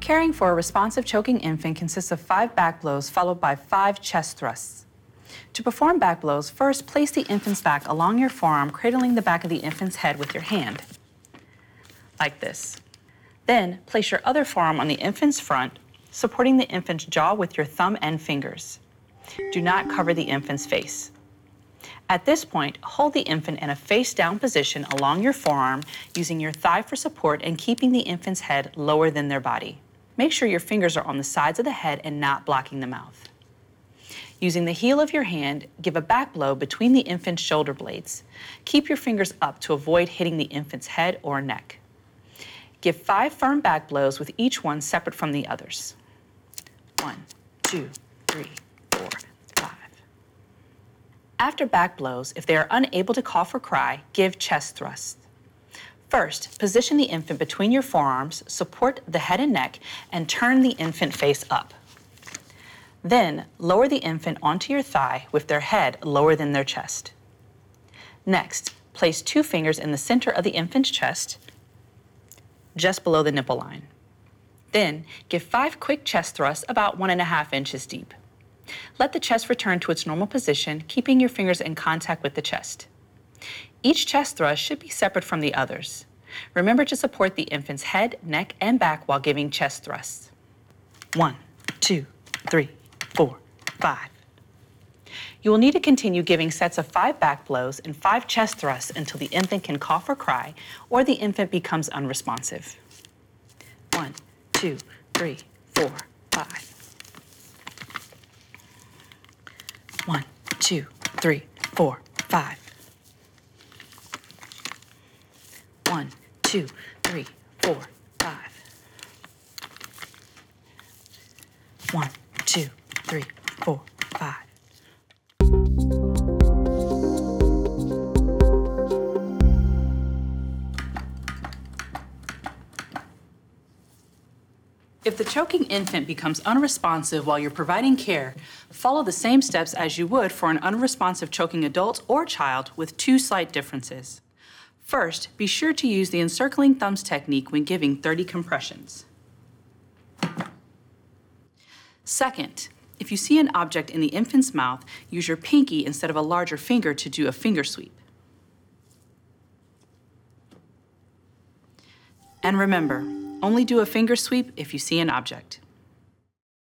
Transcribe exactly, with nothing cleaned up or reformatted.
Caring for a responsive choking infant consists of five back blows followed by five chest thrusts. To perform back blows, first place the infant's back along your forearm, cradling the back of the infant's head with your hand, like this. Then place your other forearm on the infant's front, supporting the infant's jaw with your thumb and fingers. Do not cover the infant's face. At this point, hold the infant in a face-down position along your forearm, using your thigh for support and keeping the infant's head lower than their body. Make sure your fingers are on the sides of the head and not blocking the mouth. Using the heel of your hand, give a back blow between the infant's shoulder blades. Keep your fingers up to avoid hitting the infant's head or neck. Give five firm back blows with each one separate from the others. One, two, three, four, five. After back blows, if they are unable to cough or cry, give chest thrusts. First, position the infant between your forearms, support the head and neck, and turn the infant face up. Then, lower the infant onto your thigh with their head lower than their chest. Next, place two fingers in the center of the infant's chest, just below the nipple line. Then, give five quick chest thrusts about one and a half inches deep. Let the chest return to its normal position, keeping your fingers in contact with the chest. Each chest thrust should be separate from the others. Remember to support the infant's head, neck, and back while giving chest thrusts. One, two, three, four, five. You will need to continue giving sets of five back blows and five chest thrusts until the infant can cough or cry, or the infant becomes unresponsive. One, two, three, four, five. One, two, three, four, five. One, two, three, four, five. One, two, three, four, five. If the choking infant becomes unresponsive while you're providing care, follow the same steps as you would for an unresponsive choking adult or child, with two slight differences. First, be sure to use the encircling thumbs technique when giving thirty compressions. Second, if you see an object in the infant's mouth, use your pinky instead of a larger finger to do a finger sweep. And remember, only do a finger sweep if you see an object.